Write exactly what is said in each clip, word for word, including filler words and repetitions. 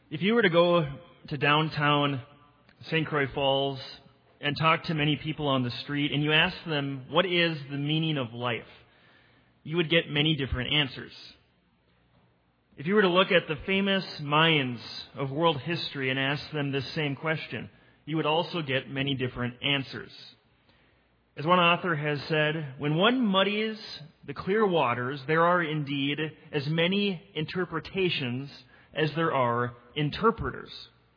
If you were to go to downtown Saint Croix Falls and talk to many people on the street and you ask them, what is the meaning of life? You would get many different answers. If you were to look at the famous minds of world history and ask them this same question, you would also get many different answers. As one author has said, when one muddies the clear waters, there are indeed as many interpretations as there are interpreters.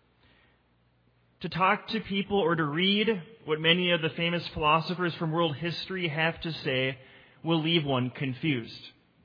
To talk to people or to read what many of the famous philosophers from world history have to say will leave one confused.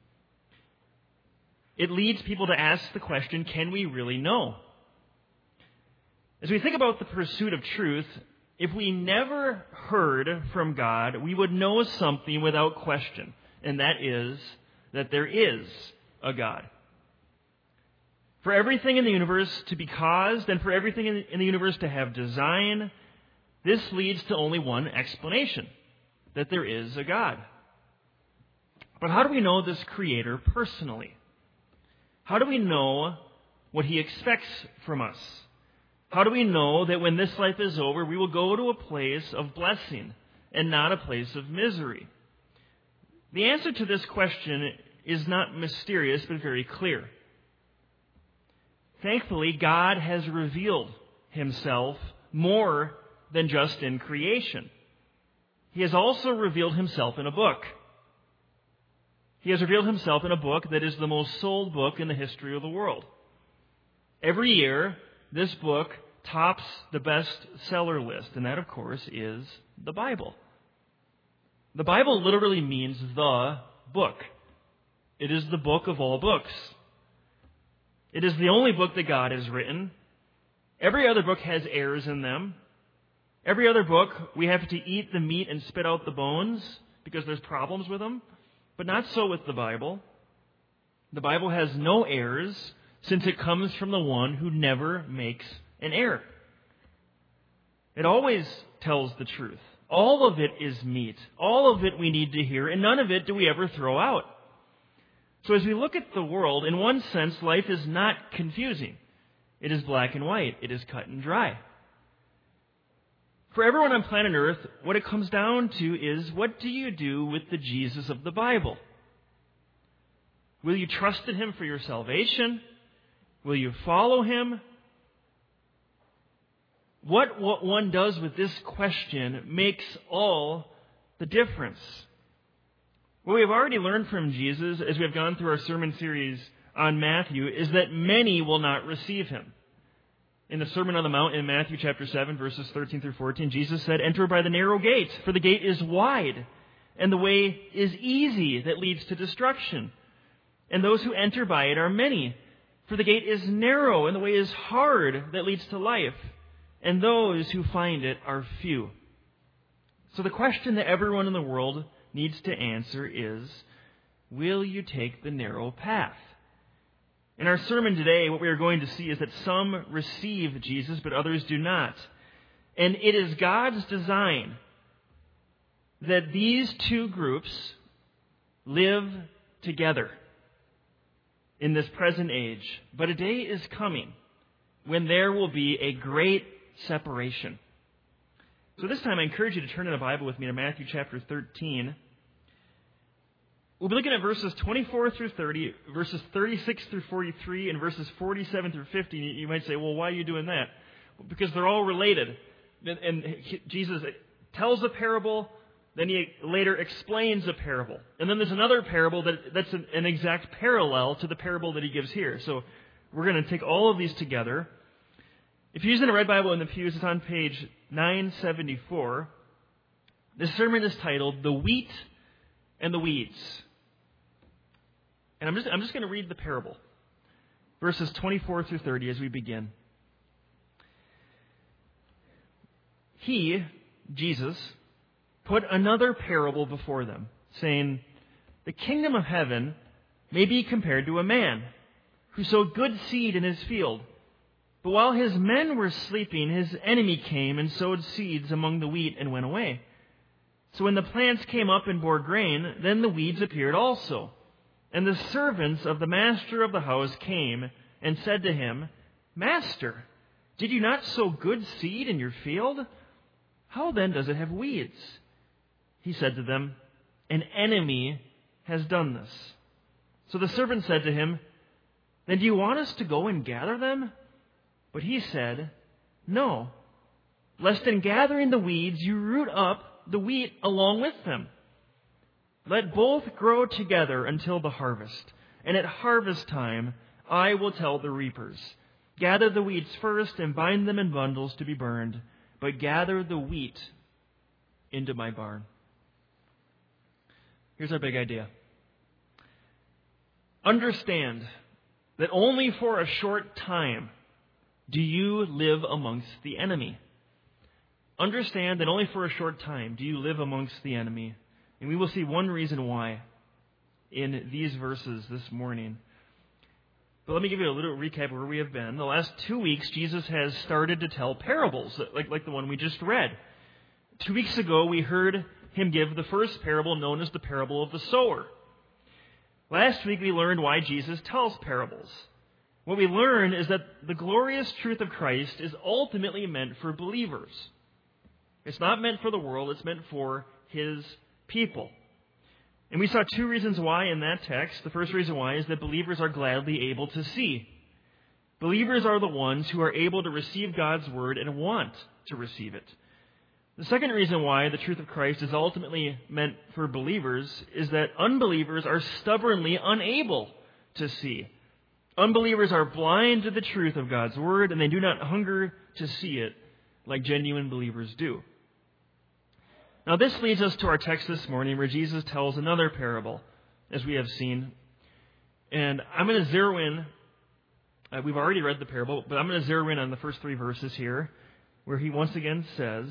It leads people to ask the question, can we really know? As we think about the pursuit of truth, if we never heard from God, we would know something without question, and that is that there is a God. For everything in the universe to be caused and for everything in the universe to have design, this leads to only one explanation, that there is a God. But how do we know this Creator personally? How do we know what He expects from us? How do we know that when this life is over, we will go to a place of blessing and not a place of misery? The answer to this question is not mysterious, but very clear. Thankfully, God has revealed Himself more than just in creation. He has also revealed Himself in a book. He has revealed Himself in a book that is the most sold book in the history of the world. Every year, this book tops the best-seller list, and that, of course, is the Bible. The Bible literally means the book. It is the book of all books. It is the only book that God has written. Every other book has errors in them. Every other book, we have to eat the meat and spit out the bones because there's problems with them. But not so with the Bible. The Bible has no errors since it comes from the one who never makes an error. It always tells the truth. All of it is meat. All of it we need to hear, and none of it do we ever throw out. So as we look at the world, in one sense, life is not confusing. It is black and white. It is cut and dry. For everyone on planet Earth, what it comes down to is, what do you do with the Jesus of the Bible? Will you trust in Him for your salvation? Will you follow Him? What, what one does with this question makes all the difference. What we have already learned from Jesus as we have gone through our sermon series on Matthew is that many will not receive Him. In the Sermon on the Mount in Matthew chapter seven, verses thirteen through fourteen, Jesus said, "Enter by the narrow gate, for the gate is wide, and the way is easy that leads to destruction. And those who enter by it are many. For the gate is narrow, and the way is hard that leads to life, and those who find it are few." So the question that everyone in the world needs to answer is, will you take the narrow path? In our sermon today, what we are going to see is that some receive Jesus, but others do not. And it is God's design that these two groups live together in this present age. But a day is coming when there will be a great separation. So this time I encourage you to turn in a Bible with me to Matthew chapter thirteen. We'll be looking at verses twenty-four through thirty, verses thirty-six through forty-three, and verses forty-seven through fifty. You might say, well, why are you doing that? Well, because they're all related. And Jesus tells a parable, then He later explains a parable. And then there's another parable that, that's an, an exact parallel to the parable that He gives here. So we're going to take all of these together. If you're using a red Bible in the pews, it's on page nine seventy-four. This sermon is titled, "The Wheat and the Weeds." And I'm just, I'm just going to read the parable, verses twenty-four through thirty as we begin. He, Jesus, put another parable before them, saying, "The kingdom of heaven may be compared to a man who sowed good seed in his field. But while his men were sleeping, his enemy came and sowed seeds among the wheat and went away. So when the plants came up and bore grain, then the weeds appeared also. And the servants of the master of the house came and said to him, "Master, did you not sow good seed in your field? How then does it have weeds?" He said to them, "An enemy has done this." So the servant said to him, "Then do you want us to go and gather them?" But he said, "No, lest in gathering the weeds you root up the wheat along with them. Let both grow together until the harvest. And at harvest time I will tell the reapers, gather the weeds first and bind them in bundles to be burned, but gather the wheat into my barn." Here's our big idea. Understand that only for a short time do you live amongst the enemy. Understand that only for a short time do you live amongst the enemy. And we will see one reason why in these verses this morning. But let me give you a little recap of where we have been. The last two weeks, Jesus has started to tell parables, like, like the one we just read. Two weeks ago, we heard him give the first parable known as the parable of the sower. Last week, we learned why Jesus tells parables. What we learned is that the glorious truth of Christ is ultimately meant for believers. It's not meant for the world, it's meant for His people. And we saw two reasons why in that text. The first reason why is that believers are gladly able to see. Believers are the ones who are able to receive God's word and want to receive it. The second reason why the truth of Christ is ultimately meant for believers is that unbelievers are stubbornly unable to see. Unbelievers are blind to the truth of God's word, and they do not hunger to see it like genuine believers do. Now, this leads us to our text this morning where Jesus tells another parable, as we have seen. And I'm going to zero in. Uh, we've already read the parable, but I'm going to zero in on the first three verses here, where he once again says,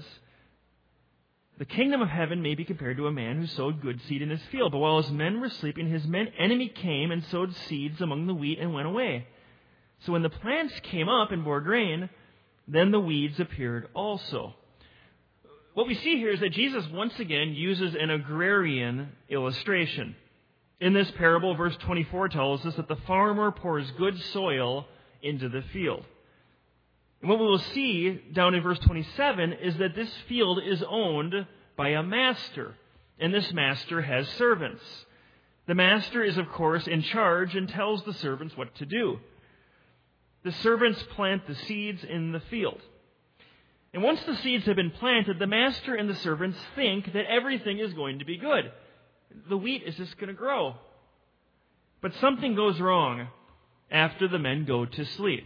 "The kingdom of heaven may be compared to a man who sowed good seed in his field. But while his men were sleeping, his men, enemy came and sowed seeds among the wheat and went away. So when the plants came up and bore grain, then the weeds appeared also." What we see here is that Jesus once again uses an agrarian illustration. In this parable, verse twenty-four tells us that the farmer pours good soil into the field. And what we will see down in verse twenty-seven is that this field is owned by a master, and this master has servants. The master is, of course, in charge and tells the servants what to do. The servants plant the seeds in the field. And once the seeds have been planted, the master and the servants think that everything is going to be good. The wheat is just going to grow. But something goes wrong after the men go to sleep.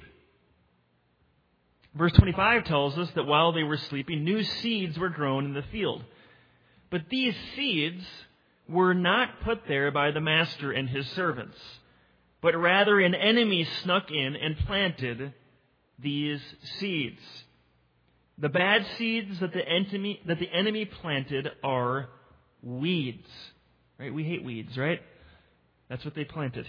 Verse twenty-five tells us that while they were sleeping, new seeds were grown in the field. But these seeds were not put there by the master and his servants, but rather an enemy snuck in and planted these seeds. The bad seeds that the enemy, that the enemy planted are weeds. Right? We hate weeds, right? That's what they planted.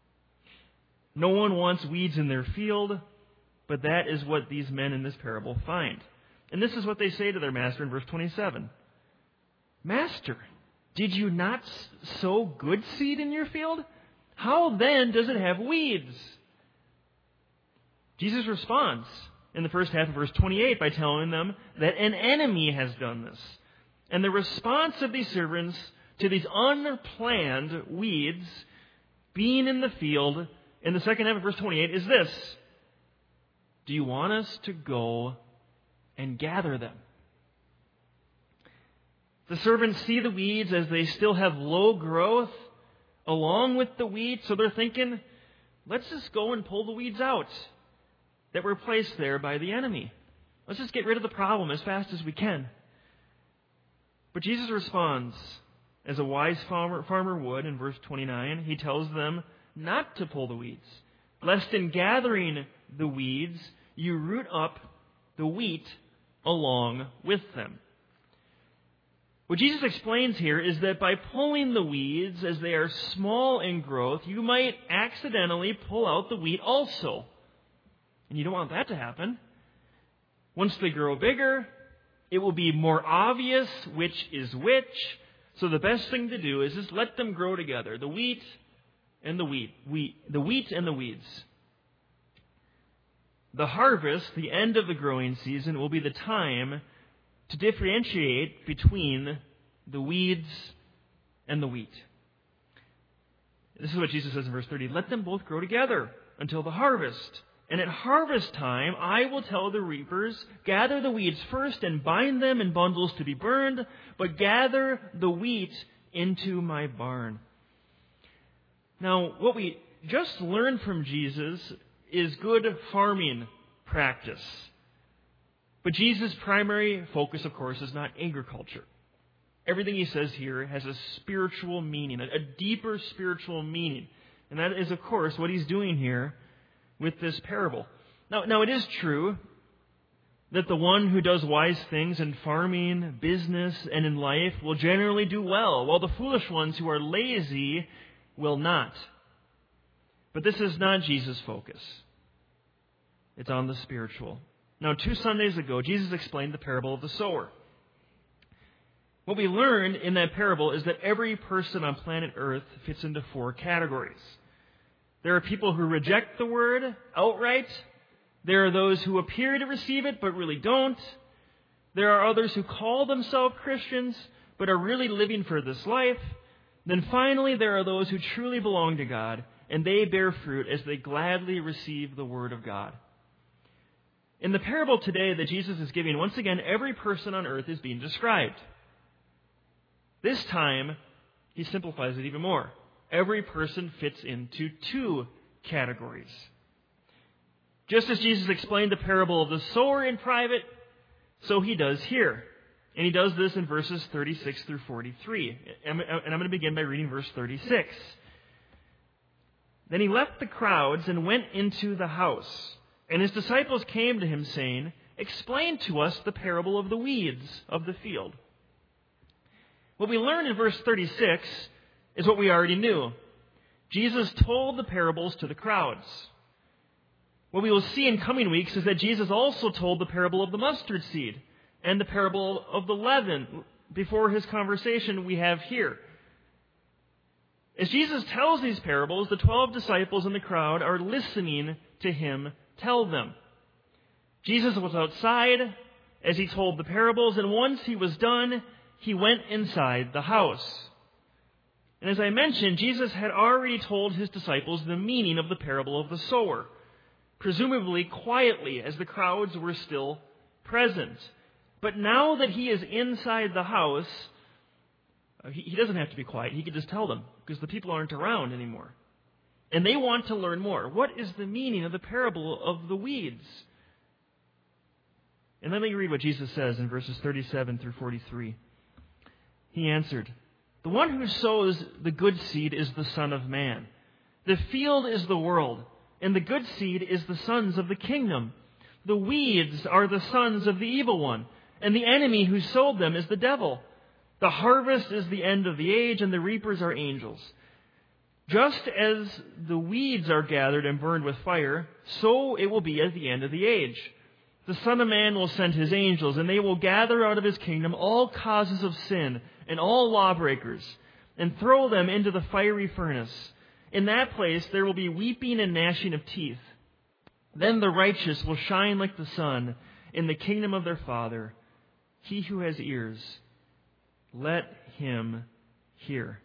No one wants weeds in their field, but that is what these men in this parable find. And this is what they say to their master in verse twenty-seven. "Master, did you not sow good seed in your field? How then does it have weeds?" Jesus responds in the first half of verse twenty-eight by telling them that an enemy has done this. And the response of these servants to these unplanned weeds being in the field in the second half of verse twenty-eight is this: "Do you want us to go and gather them?" The servants see the weeds as they still have low growth along with the wheat, so they're thinking, let's just go and pull the weeds out that were placed there by the enemy. Let's just get rid of the problem as fast as we can. But Jesus responds as a wise farmer, farmer would in verse twenty-nine. He tells them not to pull the weeds, lest in gathering the weeds you root up the wheat along with them. What Jesus explains here is that by pulling the weeds as they are small in growth, you might accidentally pull out the wheat also. And you don't want that to happen. Once they grow bigger, it will be more obvious which is which. So the best thing to do is just let them grow together, the wheat and the wheat, wheat the wheat and the weeds. The harvest, the end of the growing season, will be the time to differentiate between the weeds and the wheat. This is what Jesus says in verse thirty. Let them both grow together until the harvest. And at harvest time, I will tell the reapers, gather the weeds first and bind them in bundles to be burned, but gather the wheat into my barn. Now, what we just learned from Jesus is good farming practice. But Jesus' primary focus, of course, is not agriculture. Everything he says here has a spiritual meaning, a deeper spiritual meaning. And that is, of course, what he's doing here with this parable. Now, now it is true that the one who does wise things in farming, business, and in life will generally do well, while the foolish ones who are lazy will not. But this is not Jesus' focus. It's on the spiritual. Now, two Sundays ago, Jesus explained the parable of the sower. What we learned in that parable is that every person on planet Earth fits into four categories. There are people who reject the word outright. There are those who appear to receive it but really don't. There are others who call themselves Christians but are really living for this life. Then finally, there are those who truly belong to God, and they bear fruit as they gladly receive the word of God. In the parable today that Jesus is giving, once again, every person on earth is being described. This time, he simplifies it even more. Every person fits into two categories. Just as Jesus explained the parable of the sower in private, so he does here. And he does this in verses thirty-six through forty-three. And I'm going to begin by reading verse thirty-six. Then he left the crowds and went into the house. And his disciples came to him, saying, "Explain to us the parable of the weeds of the field." What we learn in verse thirty-six is what we already knew. Jesus told the parables to the crowds. What we will see in coming weeks is that Jesus also told the parable of the mustard seed and the parable of the leaven before his conversation we have here. As Jesus tells these parables, the twelve disciples in the crowd are listening to him tell them. Jesus was outside as he told the parables, and once he was done, he went inside the house. And as I mentioned, Jesus had already told his disciples the meaning of the parable of the sower, presumably quietly as the crowds were still present. But now that he is inside the house, he doesn't have to be quiet. He can just tell them because the people aren't around anymore. And they want to learn more. What is the meaning of the parable of the weeds? And let me read what Jesus says in verses thirty-seven through forty-three. He answered, "The one who sows the good seed is the Son of Man. The field is the world, and the good seed is the sons of the kingdom. The weeds are the sons of the evil one, and the enemy who sowed them is the devil. The harvest is the end of the age, and the reapers are angels. Just as the weeds are gathered and burned with fire, so it will be at the end of the age. The Son of Man will send his angels, and they will gather out of his kingdom all causes of sin and all lawbreakers, and throw them into the fiery furnace. In that place there will be weeping and gnashing of teeth. Then the righteous will shine like the sun in the kingdom of their Father. He who has ears, let him hear."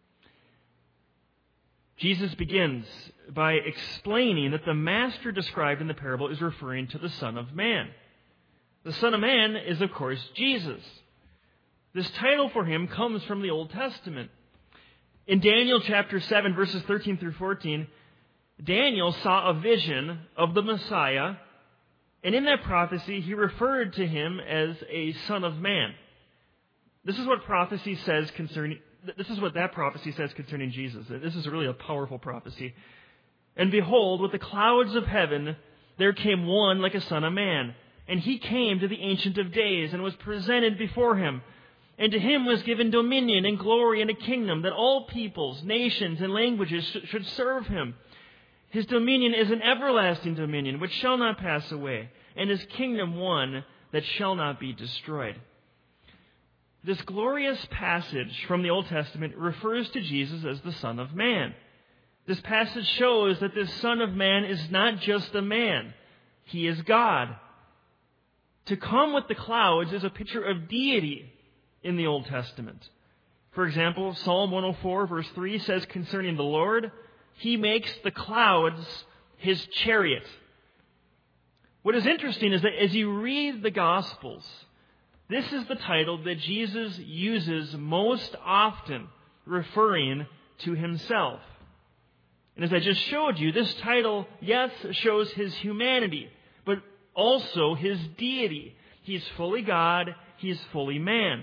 Jesus begins by explaining that the master described in the parable is referring to the Son of Man. The Son of Man is, of course, Jesus. This title for him comes from the Old Testament. In Daniel chapter seven, verses thirteen through fourteen, Daniel saw a vision of the Messiah, and in that prophecy he referred to him as a Son of Man. This is what prophecy says concerning This is what that prophecy says concerning Jesus. This is really a powerful prophecy. "And behold, with the clouds of heaven, there came one like a son of man. And he came to the Ancient of Days and was presented before him. And to him was given dominion and glory and a kingdom that all peoples, nations, and languages should serve him. His dominion is an everlasting dominion which shall not pass away, and his kingdom one that shall not be destroyed." This glorious passage from the Old Testament refers to Jesus as the Son of Man. This passage shows that this Son of Man is not just a man. He is God. To come with the clouds is a picture of deity in the Old Testament. For example, Psalm one oh four verse three says concerning the Lord, He makes the clouds His chariot. What is interesting is that as you read the Gospels, this is the title that Jesus uses most often, referring to Himself. And as I just showed you, this title, yes, shows His humanity, but also His deity. He's fully God, He's fully man.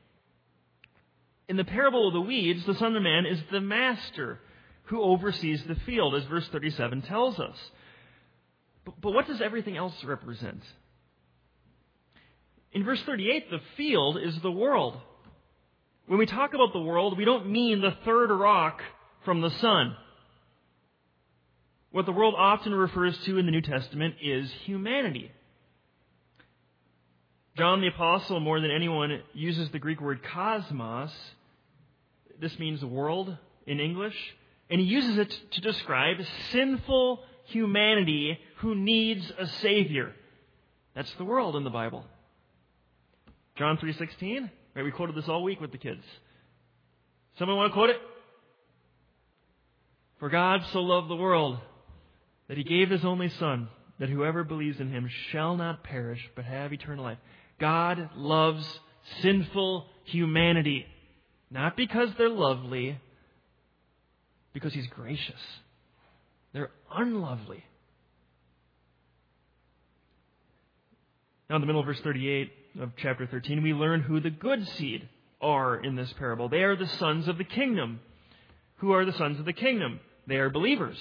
In the parable of the weeds, the Son of Man is the master who oversees the field, as verse thirty-seven tells us. But, but what does everything else represent? In verse thirty-eight, the field is the world. When we talk about the world, we don't mean the third rock from the sun. What the world often refers to in the New Testament is humanity. John the Apostle, more than anyone, uses the Greek word cosmos. This means world in English. And he uses it to describe sinful humanity who needs a Savior. That's the world in the Bible. John three sixteen. Right, we quoted this all week with the kids. Someone want to quote it? For God so loved the world that He gave His only Son, that whoever believes in Him shall not perish, but have eternal life. God loves sinful humanity, not because they're lovely, because He's gracious. They're unlovely. Now in the middle of verse thirty-eight of chapter thirteen, we learn who the good seed are in this parable. They are the sons of the kingdom. Who are the sons of the kingdom? They are believers.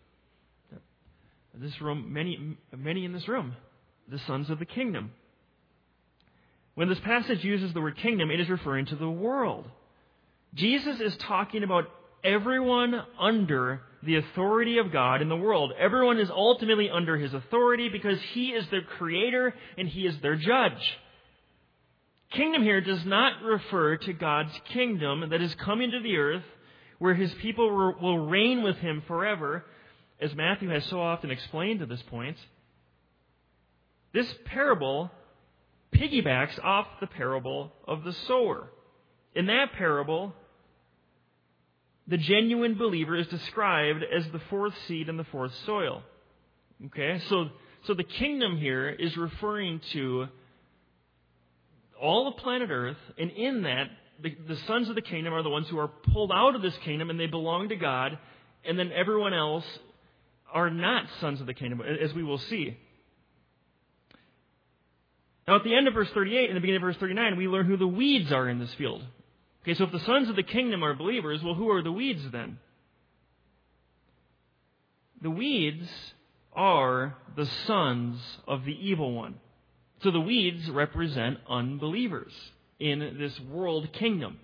This room, many, many in this room, the sons of the kingdom. When this passage uses the word kingdom, it is referring to the world. Jesus is talking about everyone under the authority of God in the world. Everyone is ultimately under His authority because He is their creator and He is their judge. Kingdom here does not refer to God's kingdom that is coming to the earth where His people will reign with Him forever, as Matthew has so often explained to this point. This parable piggybacks off the parable of the sower. In that parable, the genuine believer is described as the fourth seed in the fourth soil. Okay, so, so the kingdom here is referring to all of planet Earth, and in that, the, the sons of the kingdom are the ones who are pulled out of this kingdom and they belong to God, and then everyone else are not sons of the kingdom, as we will see. Now, at the end of verse thirty-eight and the beginning of verse thirty-nine, we learn who the weeds are in this field. Okay, so if the sons of the kingdom are believers, well, who are the weeds then? The weeds are the sons of the evil one. So the weeds represent unbelievers in this world kingdom.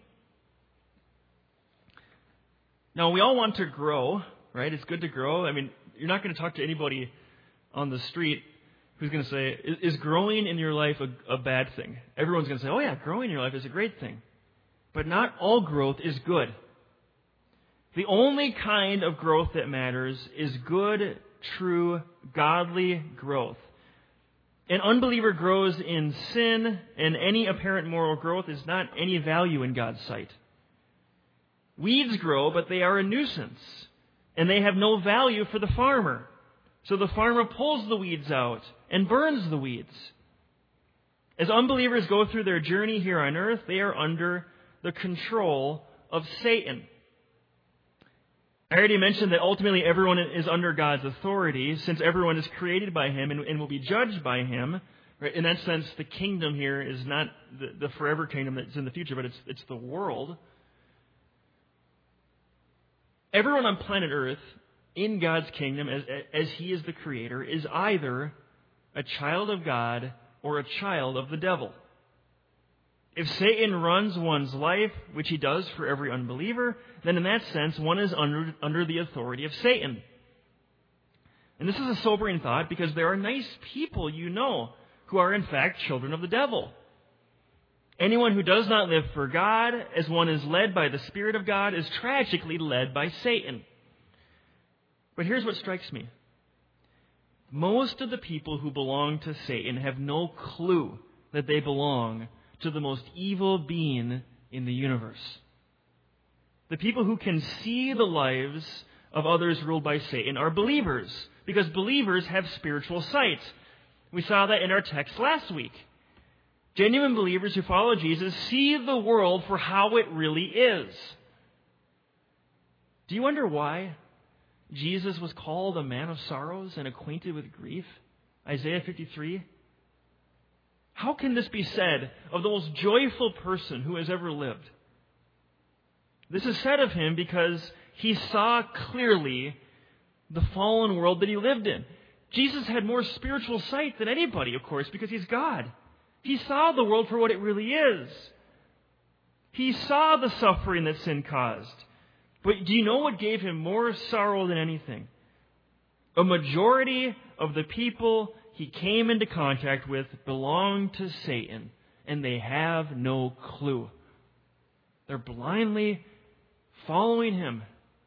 Now, we all want to grow, right? It's good to grow. I mean, you're not going to talk to anybody on the street who's going to say, is growing in your life a, a bad thing? Everyone's going to say, oh yeah, growing in your life is a great thing. But not all growth is good. The only kind of growth that matters is good, true, godly growth. An unbeliever grows in sin, and any apparent moral growth is not any value in God's sight. Weeds grow, but they are a nuisance, and they have no value for the farmer. So the farmer pulls the weeds out and burns the weeds. As unbelievers go through their journey here on earth, they are under the control of Satan. I already mentioned that ultimately everyone is under God's authority, since everyone is created by Him and, and will be judged by Him. Right? In that sense, the kingdom here is not the, the forever kingdom that's in the future, but it's, it's the world. Everyone on planet Earth, in God's kingdom, as, as He is the creator, is either a child of God or a child of the devil. If Satan runs one's life, which he does for every unbeliever, then in that sense, one is under, under the authority of Satan. And this is a sobering thought because there are nice people you know who are in fact children of the devil. Anyone who does not live for God, as one is led by the Spirit of God, is tragically led by Satan. But here's what strikes me. Most of the people who belong to Satan have no clue that they belong to the most evil being in the universe. The people who can see the lives of others ruled by Satan are believers, because believers have spiritual sight. We saw that in our text last week. Genuine believers who follow Jesus see the world for how it really is. Do you wonder why Jesus was called a man of sorrows and acquainted with grief? Isaiah fifty-three. How can this be said of the most joyful person who has ever lived? This is said of him because he saw clearly the fallen world that he lived in. Jesus had more spiritual sight than anybody, of course, because he's God. He saw the world for what it really is. He saw the suffering that sin caused. But do you know what gave him more sorrow than anything? A majority of the people he came into contact with belong to Satan, and they have no clue. They're blindly following him.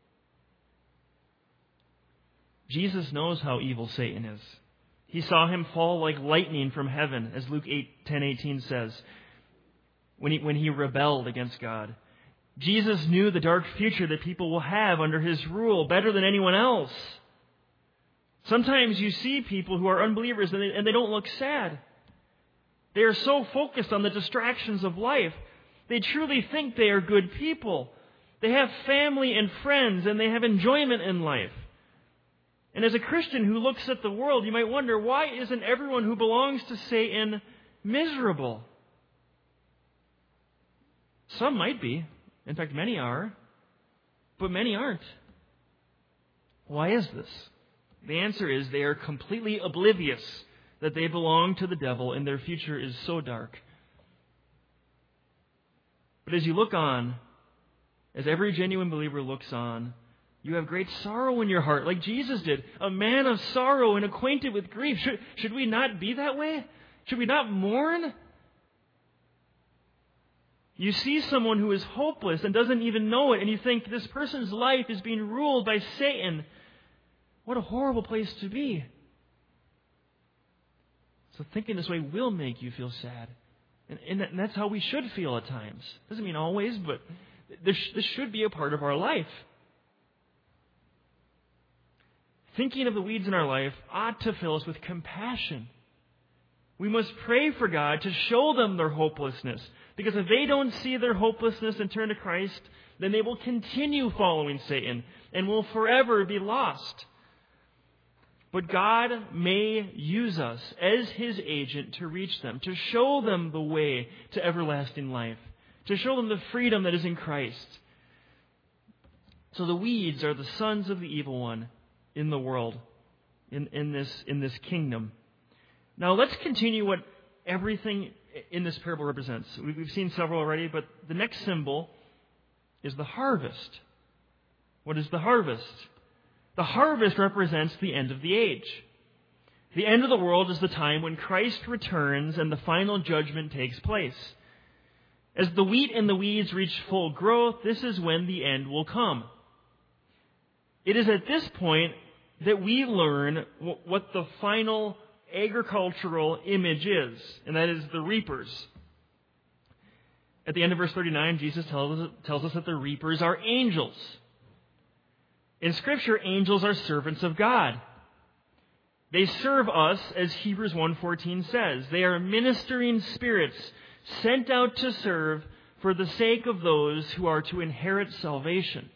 Jesus knows how evil Satan is. He saw him fall like lightning from heaven, as Luke eight ten eighteen says, when he, when he rebelled against God. Jesus knew the dark future that people will have under his rule better than anyone else. Sometimes you see people who are unbelievers and they, and they don't look sad. They are so focused on the distractions of life. They truly think they are good people. They have family and friends and they have enjoyment in life. And as a Christian who looks at the world, you might wonder, why isn't everyone who belongs to Satan miserable? Some might be. In fact, many are. But many aren't. Why is this? The answer is they are completely oblivious that they belong to the devil and their future is so dark. But as you look on, as every genuine believer looks on, you have great sorrow in your heart, like Jesus did, a man of sorrow and acquainted with grief. Should, should we not be that way? Should we not mourn? You see someone who is hopeless and doesn't even know it, and you think this person's life is being ruled by Satan. What a horrible place to be. So thinking this way will make you feel sad. And, and, that, and that's how we should feel at times. Doesn't mean always, but this, this should be a part of our life. Thinking of the weeds in our life ought to fill us with compassion. We must pray for God to show them their hopelessness. Because if they don't see their hopelessness and turn to Christ, then they will continue following Satan and will forever be lost. But God may use us as His agent to reach them, to show them the way to everlasting life, to show them the freedom that is in Christ. So the weeds are the sons of the evil one in the world, in, in this, in this kingdom. Now let's continue what everything in this parable represents. We've seen several already, but the next symbol is the harvest. What is the harvest? The harvest represents the end of the age. The end of the world is the time when Christ returns and the final judgment takes place. As the wheat and the weeds reach full growth, this is when the end will come. It is at this point that we learn what the final agricultural image is, and that is the reapers. At the end of verse thirty-nine, Jesus tells us, tells us that the reapers are angels. In Scripture, angels are servants of God. They serve us, as Hebrews one fourteen says. They are ministering spirits sent out to serve for the sake of those who are to inherit salvation.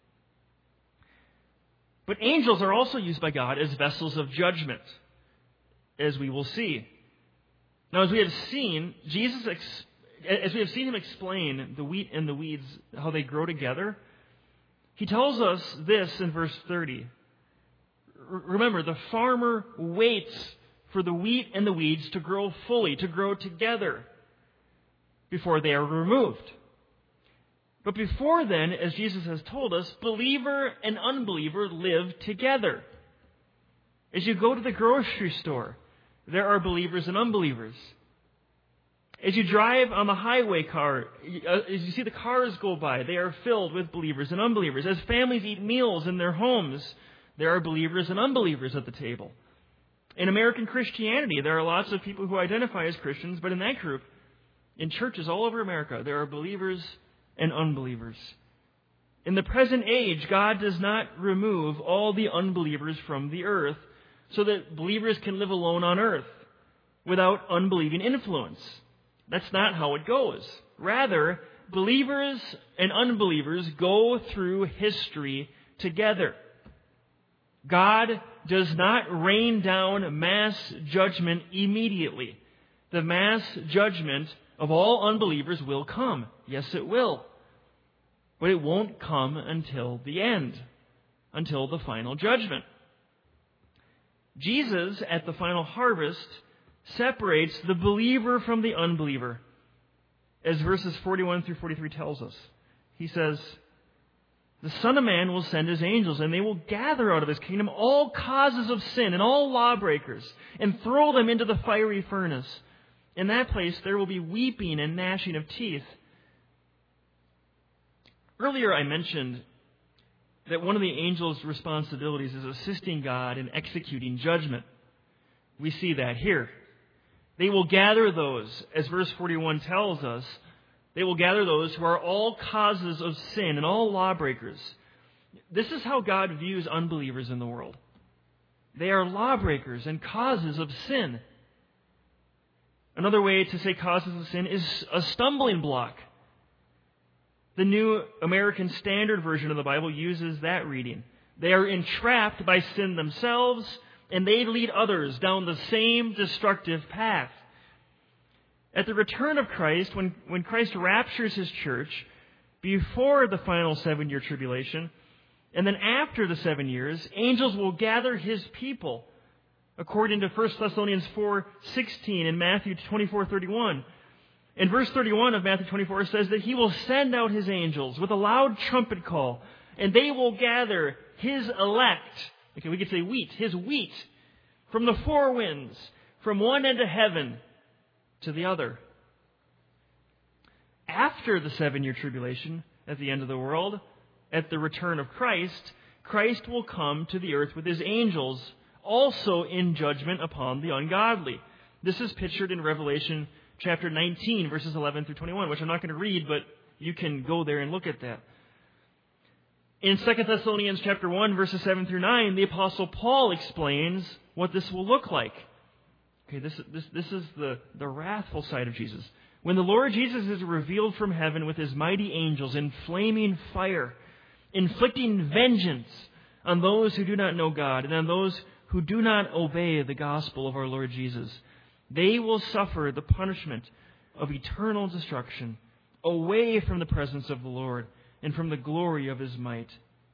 But angels are also used by God as vessels of judgment, as we will see. Now, as we have seen, Jesus, ex- as we have seen Him explain the wheat and the weeds, how they grow together, He tells us this in verse thirty. Remember, the farmer waits for the wheat and the weeds to grow fully, to grow together, before they are removed. But before then, as Jesus has told us, believer and unbeliever live together. As you go to the grocery store, there are believers and unbelievers. As you drive on the highway car, as you see the cars go by, they are filled with believers and unbelievers. As families eat meals in their homes, there are believers and unbelievers at the table. In American Christianity, there are lots of people who identify as Christians, but in that group, in churches all over America, there are believers and unbelievers. In the present age, God does not remove all the unbelievers from the earth so that believers can live alone on earth without unbelieving influence. That's not how it goes. Rather, believers and unbelievers go through history together. God does not rain down mass judgment immediately. The mass judgment of all unbelievers will come. Yes, it will. But it won't come until the end, until the final judgment. Jesus, at the final harvest, separates the believer from the unbeliever, as verses forty-one through forty-three tells us. He says, "The Son of Man will send his angels, and they will gather out of his kingdom all causes of sin and all lawbreakers, and throw them into the fiery furnace. In that place there will be weeping and gnashing of teeth." Earlier I mentioned that one of the angels' responsibilities is assisting God in executing judgment. We see that here. They will gather those, as verse forty-one tells us, they will gather those who are all causes of sin and all lawbreakers. This is how God views unbelievers in the world. They are lawbreakers and causes of sin. Another way to say causes of sin is a stumbling block. The New American Standard Version of the Bible uses that reading. They are entrapped by sin themselves, and they lead others down the same destructive path. At the return of Christ, when, when Christ raptures His church, before the final seven-year tribulation, and then after the seven years, angels will gather His people, according to First Thessalonians four sixteen and Matthew twenty-four thirty-one. In verse thirty-one of Matthew twenty-four, it says that He will send out His angels with a loud trumpet call, and they will gather His elect, okay, we could say wheat, His wheat, from the four winds, from one end of heaven to the other. After the seven-year tribulation, at the end of the world, at the return of Christ, Christ will come to the earth with His angels, also in judgment upon the ungodly. This is pictured in Revelation chapter nineteen, verses eleven through twenty-one, which I'm not going to read, but you can go there and look at that. In Second Thessalonians chapter one, verses seven through nine, the Apostle Paul explains what this will look like. Okay, this, this, this is the, the wrathful side of Jesus. When the Lord Jesus is revealed from heaven with His mighty angels in flaming fire, inflicting vengeance on those who do not know God and on those who do not obey the gospel of our Lord Jesus, they will suffer the punishment of eternal destruction away from the presence of the Lord and from the glory of His might.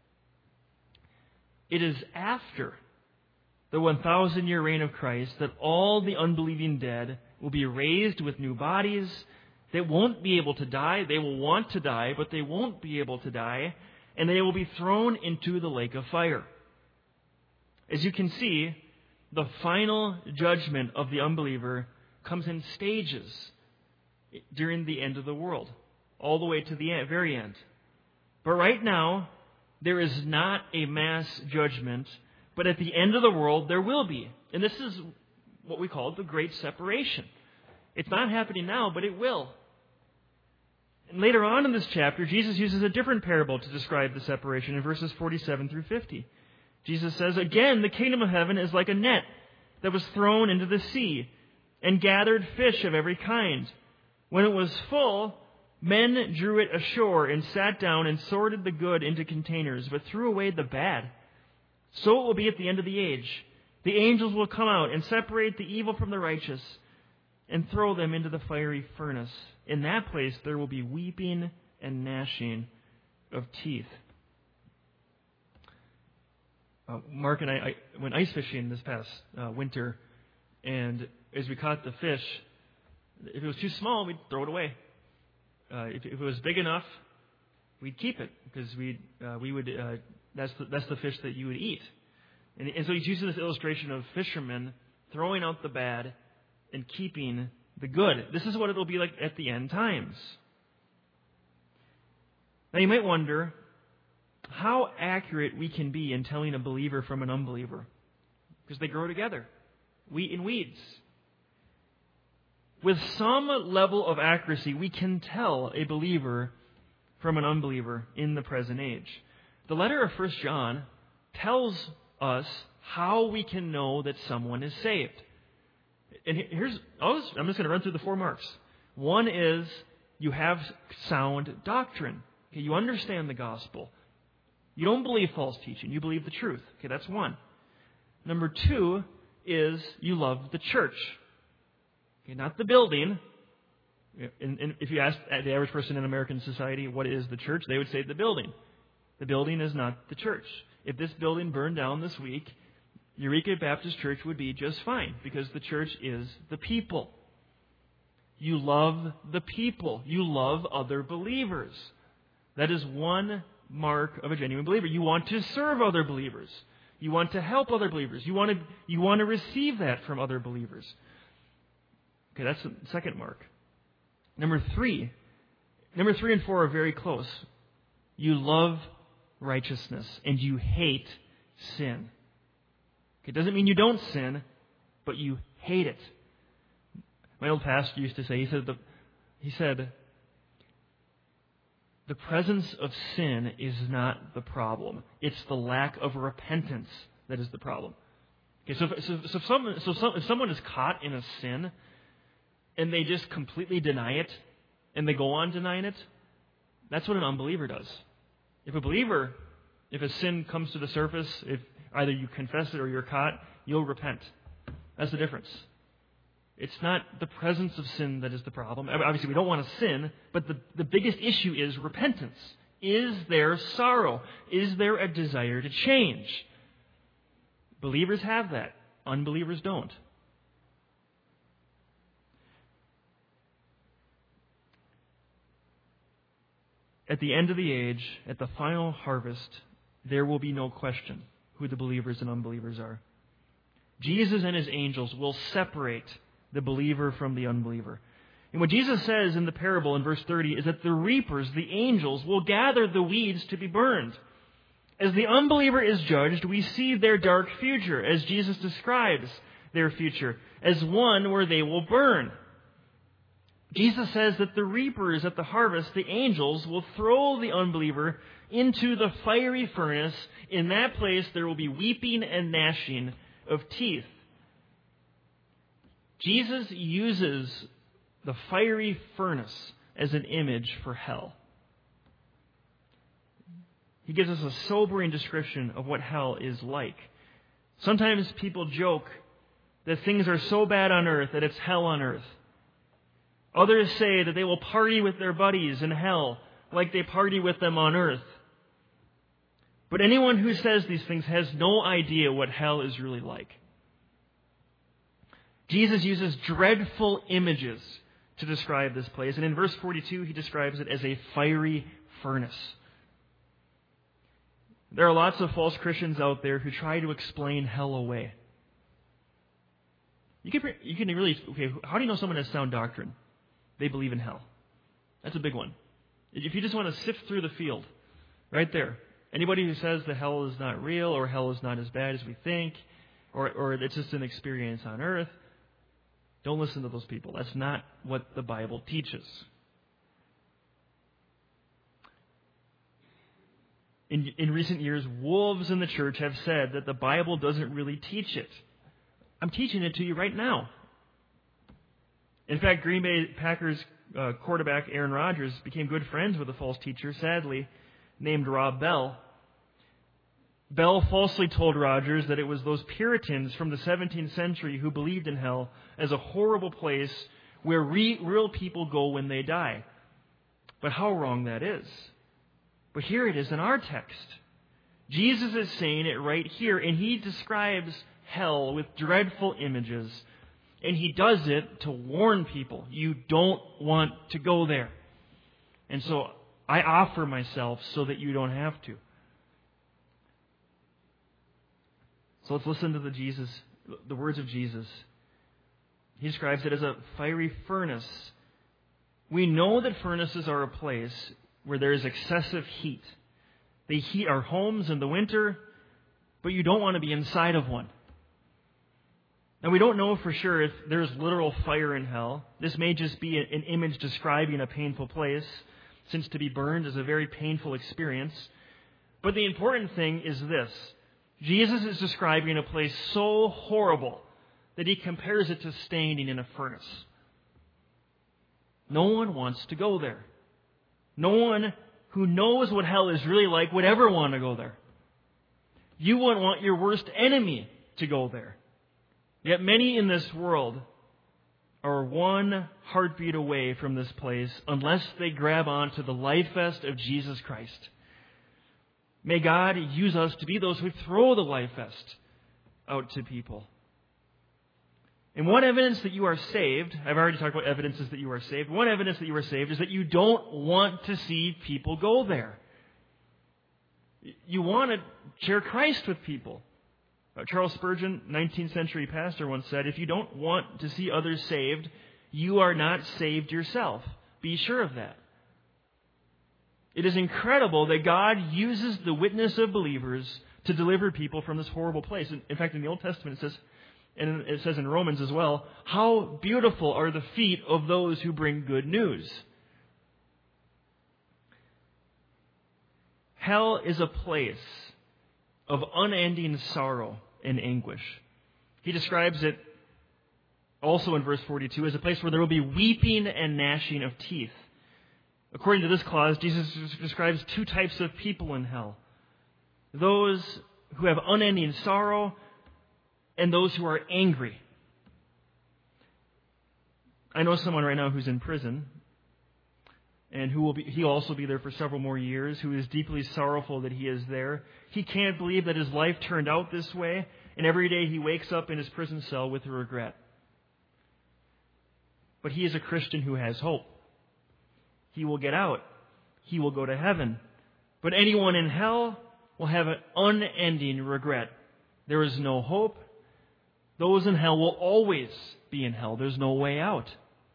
It is after the one thousand year reign of Christ that all the unbelieving dead will be raised with new bodies. They won't be able to die. They will want to die, but they won't be able to die. And they will be thrown into the lake of fire. As you can see, the final judgment of the unbeliever comes in stages during the end of the world, all the way to the end, very end. But right now, there is not a mass judgment, but at the end of the world, there will be. And this is what we call the Great Separation. It's not happening now, but it will. And later on in this chapter, Jesus uses a different parable to describe the separation in verses forty-seven through fifty. Jesus says, "Again, the kingdom of heaven is like a net that was thrown into the sea and gathered fish of every kind. When it was full, men drew it ashore and sat down and sorted the good into containers, but threw away the bad. So it will be at the end of the age. The angels will come out and separate the evil from the righteous and throw them into the fiery furnace. In that place there will be weeping and gnashing of teeth." Uh, Mark and I, I went ice fishing this past uh, winter, and as we caught the fish, if it was too small, we'd throw it away. Uh, if, if it was big enough, we'd keep it because we uh, we would uh, that's the, that's the fish that you would eat. And, and so he's using this illustration of fishermen throwing out the bad and keeping the good. This is what it'll be like at the end times. Now you might wonder how accurate we can be in telling a believer from an unbeliever, because they grow together. wheat and weeds. With some level of accuracy, we can tell a believer from an unbeliever in the present age. The letter of First John tells us how we can know that someone is saved. And here's, I'm just going to run through the four marks. One is you have sound doctrine. Okay, you understand the gospel. You don't believe false teaching. You believe the truth. Okay, that's one. Number two is you love the church. Okay, not the building. And, and if you ask the average person in American society what is the church, they would say the building. The building is not the church. If this building burned down this week, Eureka Baptist Church would be just fine because the church is the people. You love the people. You love other believers. That is one mark of a genuine believer. You want to serve other believers. You want to help other believers. You want to, you want to receive that from other believers. Okay, that's the second mark. Number three. Number three and four are very close. You love righteousness and you hate sin. It doesn't mean you don't sin, but you hate it. My old pastor used to say, he said, the, he said, the presence of sin is not the problem. It's the lack of repentance that is the problem. Okay, so if, so, so, if, someone, so some, if someone is caught in a sin and they just completely deny it and they go on denying it, that's what an unbeliever does. If a believer, if a sin comes to the surface, if either you confess it or you're caught, you'll repent. That's the difference. It's not the presence of sin that is the problem. Obviously, we don't want to sin, but the, the biggest issue is repentance. Is there sorrow? Is there a desire to change? Believers have that. Unbelievers don't. At the end of the age, at the final harvest, there will be no question who the believers and unbelievers are. Jesus and his angels will separate the believer from the unbeliever. And what Jesus says in the parable in verse thirty is that the reapers, the angels, will gather the weeds to be burned. As the unbeliever is judged, we see their dark future, as Jesus describes their future, as one where they will burn. Jesus says that the reapers at the harvest, the angels, will throw the unbeliever into the fiery furnace. In that place there will be weeping and gnashing of teeth. Jesus uses the fiery furnace as an image for hell. He gives us a sobering description of what hell is like. Sometimes people joke that things are so bad on earth that it's hell on earth. Others say that they will party with their buddies in hell like they party with them on earth. But anyone who says these things has no idea what hell is really like. Jesus uses dreadful images to describe this place. And in verse forty-two, he describes it as a fiery furnace. There are lots of false Christians out there who try to explain hell away. You can, you can really, okay, how do you know someone has sound doctrine? They believe in hell. That's a big one. If you just want to sift through the field, right there. Anybody who says that hell is not real or hell is not as bad as we think or, or it's just an experience on earth, don't listen to those people. That's not what the Bible teaches. In, in recent years, wolves in the church have said that the Bible doesn't really teach it. I'm teaching it to you right now. In fact, Green Bay Packers uh, quarterback Aaron Rodgers became good friends with a false teacher, sadly, named Rob Bell. Bell falsely told Rodgers that it was those Puritans from the seventeenth century who believed in hell as a horrible place where re- real people go when they die. But how wrong that is. But here it is in our text. Jesus is saying it right here, and he describes hell with dreadful images. And he does it to warn people. You don't want to go there. And so I offer myself so that you don't have to. So let's listen to the Jesus, the words of Jesus. He describes it as a fiery furnace. We know that furnaces are a place where there is excessive heat. They heat our homes in the winter, but you don't want to be inside of one. Now, we don't know for sure if there's literal fire in hell. This may just be an image describing a painful place, since to be burned is a very painful experience. But the important thing is this. Jesus is describing a place so horrible that he compares it to standing in a furnace. No one wants to go there. No one who knows what hell is really like would ever want to go there. You wouldn't want your worst enemy to go there. Yet many in this world are one heartbeat away from this place unless they grab onto the life vest of Jesus Christ. May God use us to be those who throw the life vest out to people. And one evidence that you are saved, I've already talked about evidences that you are saved. One evidence that you are saved is that you don't want to see people go there. You want to share Christ with people. Charles Spurgeon, nineteenth century pastor, once said, if you don't want to see others saved, you are not saved yourself. Be sure of that. It is incredible that God uses the witness of believers to deliver people from this horrible place. In fact, in the Old Testament it says, and it says in Romans as well, how beautiful are the feet of those who bring good news. Hell is a place of unending sorrow and anguish. He describes it also in verse forty-two as a place where there will be weeping and gnashing of teeth. According to this clause, Jesus describes two types of people in hell. Those who have unending sorrow and those who are angry. I know someone right now who's in prison and who will be, he'll also be there for several more years, who is deeply sorrowful that he is there. He can't believe that his life turned out this way, and every day he wakes up in his prison cell with regret. But he is a Christian who has hope. He will get out. He will go to heaven. But anyone in hell will have an unending regret. There is no hope. Those in hell will always be in hell. There's no way out.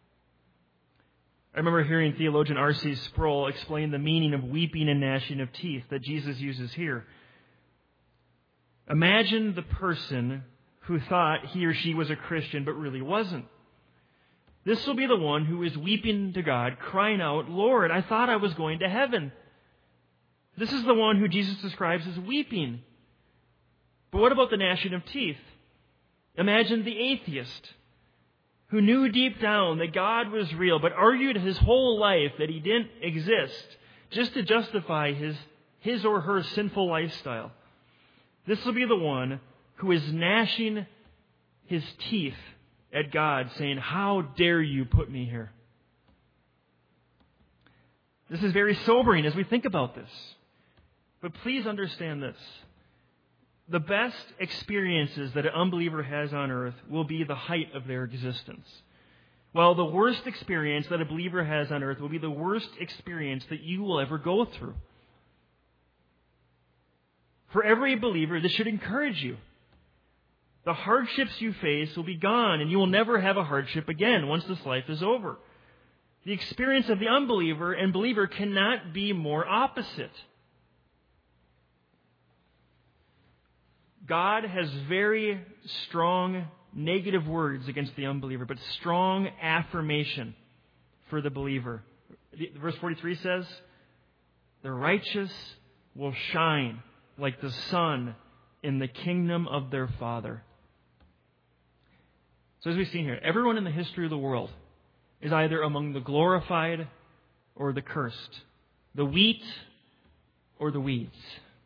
I remember hearing theologian R C Sproul explain the meaning of weeping and gnashing of teeth that Jesus uses here. Imagine the person who thought he or she was a Christian but really wasn't. This will be the one who is weeping to God, crying out, Lord, I thought I was going to heaven. This is the one who Jesus describes as weeping. But what about the gnashing of teeth? Imagine the atheist who knew deep down that God was real, but argued his whole life that he didn't exist just to justify his, his or her sinful lifestyle. This will be the one who is gnashing his teeth at God, saying, how dare you put me here? This is very sobering as we think about this. But please understand this. The best experiences that an unbeliever has on earth will be the height of their existence. While the worst experience that a believer has on earth will be the worst experience that you will ever go through. For every believer, this should encourage you. The hardships you face will be gone, and you will never have a hardship again once this life is over. The experience of the unbeliever and believer cannot be more opposite. God has very strong negative words against the unbeliever, but strong affirmation for the believer. Verse forty-three says, the righteous will shine like the sun in the kingdom of their Father. So as we've seen here, everyone in the history of the world is either among the glorified or the cursed, the wheat or the weeds.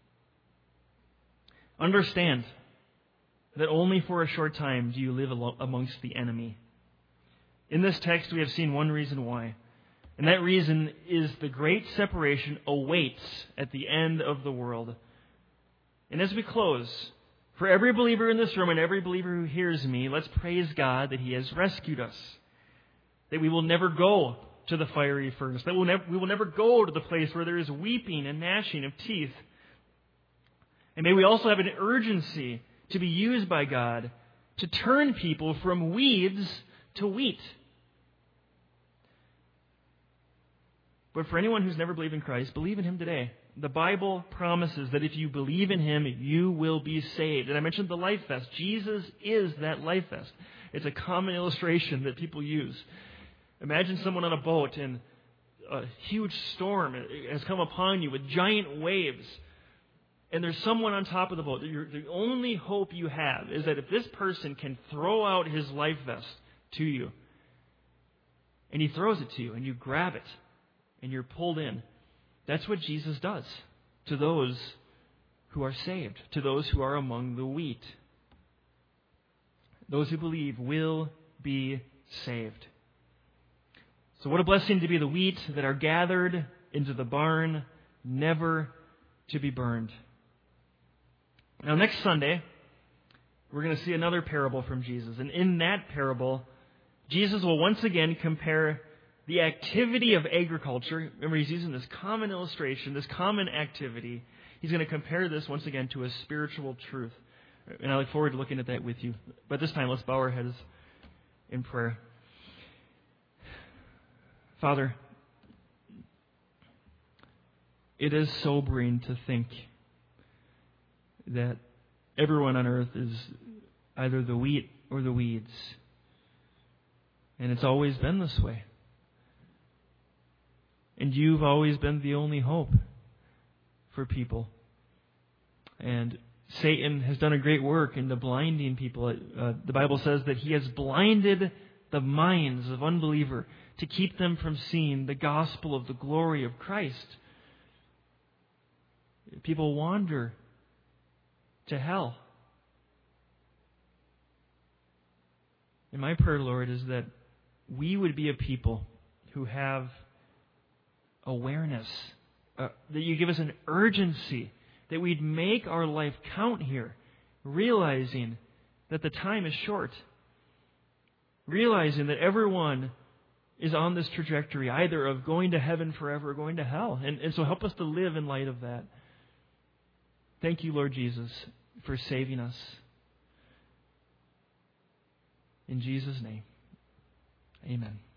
Understand that only for a short time do you live amongst the enemy. In this text, we have seen one reason why. And that reason is the great separation awaits at the end of the world. And as we close, for every believer in this room and every believer who hears me, let's praise God that He has rescued us. That we will never go to the fiery furnace. That we'll never, we will never go to the place where there is weeping and gnashing of teeth. And may we also have an urgency to be used by God to turn people from weeds to wheat. But for anyone who's never believed in Christ, believe in Him today. The Bible promises that if you believe in Him, you will be saved. And I mentioned the Life Vest. Jesus is that Life Vest. It's a common illustration that people use. Imagine someone on a boat and a huge storm has come upon you with giant waves. And there's someone on top of the boat. The only hope you have is that if this person can throw out his life vest to you, and he throws it to you, and you grab it, and you're pulled in. That's what Jesus does to those who are saved, to those who are among the wheat. Those who believe will be saved. So what a blessing to be the wheat that are gathered into the barn, never to be burned. Now, next Sunday, we're going to see another parable from Jesus. And in that parable, Jesus will once again compare the activity of agriculture. Remember, he's using this common illustration, this common activity. He's going to compare this once again to a spiritual truth. And I look forward to looking at that with you. But this time, let's bow our heads in prayer. Father, it is sobering to think that everyone on earth is either the wheat or the weeds. And it's always been this way. And you've always been the only hope for people. And Satan has done a great work in the blinding people. Uh, the Bible says that he has blinded the minds of unbeliever to keep them from seeing the gospel of the glory of Christ. People wander to hell. And my prayer, Lord, is that we would be a people who have awareness, uh, that you give us an urgency, that we'd make our life count here, realizing that the time is short, realizing that everyone is on this trajectory, either of going to heaven forever or going to hell. And, and so help us to live in light of that. Thank you, Lord Jesus, for saving us. In Jesus' name, amen.